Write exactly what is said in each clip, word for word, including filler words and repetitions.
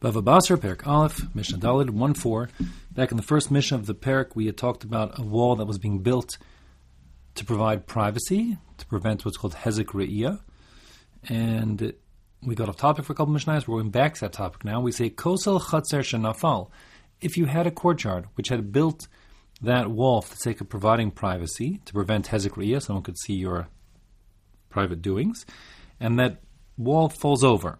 Bava Basra, Perek Aleph, Mishnah Daled, one four. Back in the first Mishnah of the Perek, we had talked about a wall that was being built to provide privacy, to prevent what's called Hezek Re'iyah. And we got off topic for a couple of Mishnahs. We're going back to that topic now. We say, Kosel Chatzer Shenafal. If you had a courtyard which had built that wall for the sake of providing privacy, to prevent Hezek Re'iyah, someone could see your private doings, and that wall falls over,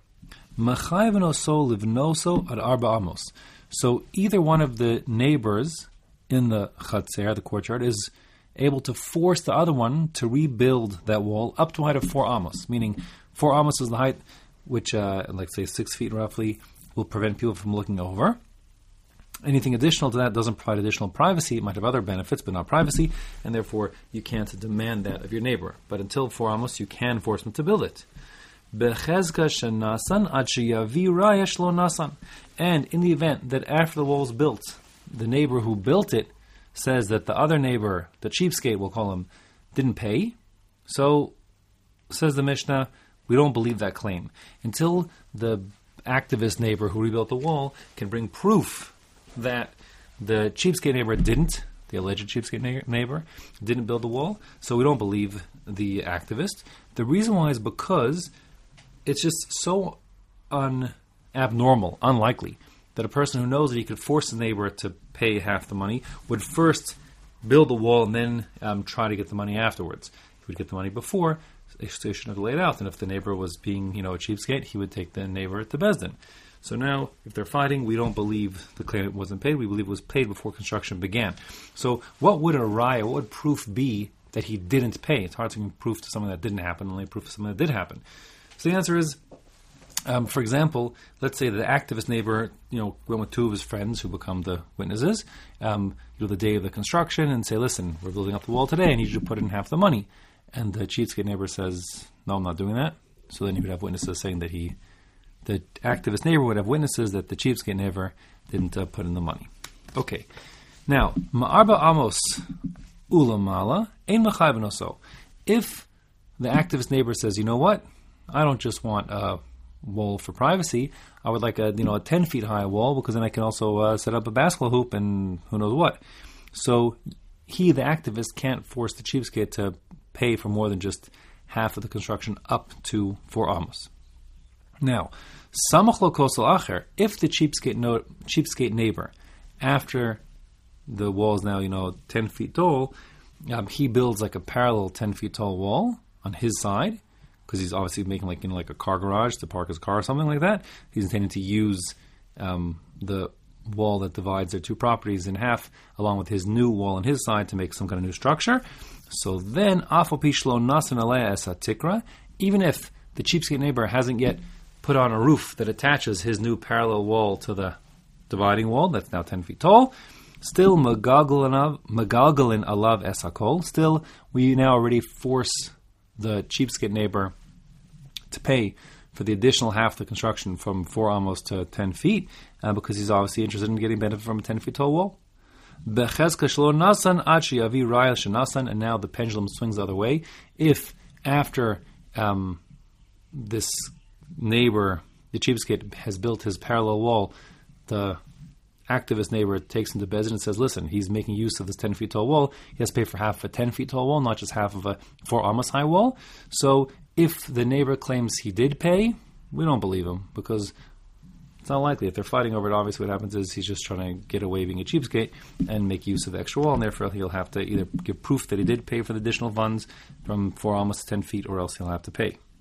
so either one of the neighbors in the chatzer, the courtyard, is able to force the other one to rebuild that wall up to a height of four amos, meaning four amos is the height which, uh, like say six feet roughly, will prevent people from looking over. Anything additional to that doesn't provide additional privacy. It might have other benefits, but not privacy, and therefore you can't demand that of your neighbor. But until four amos, you can force them to build it. And in the event that after the wall is built, the neighbor who built it says that the other neighbor, the cheapskate we'll call him, didn't pay, so, says the Mishnah, we don't believe that claim. Until the activist neighbor who rebuilt the wall can bring proof that the cheapskate neighbor didn't, the alleged cheapskate neighbor, didn't build the wall, so we don't believe the activist. The reason why is because it's just so un abnormal, unlikely, that a person who knows that he could force the neighbor to pay half the money would first build the wall and then um, try to get the money afterwards. He would get the money before, they shouldn't have laid out. And if the neighbor was being, you know, a cheapskate, he would take the neighbor to Beis Din. So now, if they're fighting, we don't believe the claim it wasn't paid. We believe it was paid before construction began. So what would a raya, what would proof be that he didn't pay? It's hard to give proof to something that didn't happen, only proof to something that did happen. So the answer is, um, for example, let's say the activist neighbor, you know, went with two of his friends who become the witnesses, um, you know, the day of the construction, and say, listen, we're building up the wall today, I need you to put in half the money. And the cheapskate neighbor says, no, I'm not doing that. So then he would have witnesses saying that he, the activist neighbor would have witnesses that the cheapskate neighbor didn't uh, put in the money. Okay. Now, ma'arba amos ulamala ein mechayven oso. If the activist neighbor says, you know what, I don't just want a wall for privacy, I would like a, you know, a ten feet high wall, because then I can also uh, set up a basketball hoop and who knows what. So he, the activist, can't force the cheapskate to pay for more than just half of the construction up to four amos. Now, samach lo kosel acher, if the cheapskate, no, cheapskate neighbor, after the wall is now, you know, ten feet tall, um, he builds like a parallel ten feet tall wall on his side, because he's obviously making like, you know, like a car garage to park his car or something like that. He's intending to use um, the wall that divides their two properties in half, along with his new wall on his side, to make some kind of new structure. So then, afal pishlo nasan alea esa tikra, even if the cheapskate neighbor hasn't yet put on a roof that attaches his new parallel wall to the dividing wall that's now ten feet tall, still magalgalin alav esakol, still we now already force the cheapskate neighbor to pay for the additional half of the construction from four amos to ten feet, uh, because he's obviously interested in getting benefit from a ten feet tall wall. And now the pendulum swings the other way. If after um, this neighbor, the cheapskate, has built his parallel wall, the activist neighbor takes him to Beis Din and says, listen, he's making use of this ten feet tall wall, he has to pay for half of a ten feet tall wall, not just half of a four amos high wall. So if the neighbor claims he did pay, we don't believe him, because it's not likely. If they're fighting over it, obviously what happens is he's just trying to get away being a cheapskate and make use of the extra wall, and therefore he'll have to either give proof that he did pay for the additional funds from four amos to ten feet, or else he'll have to pay.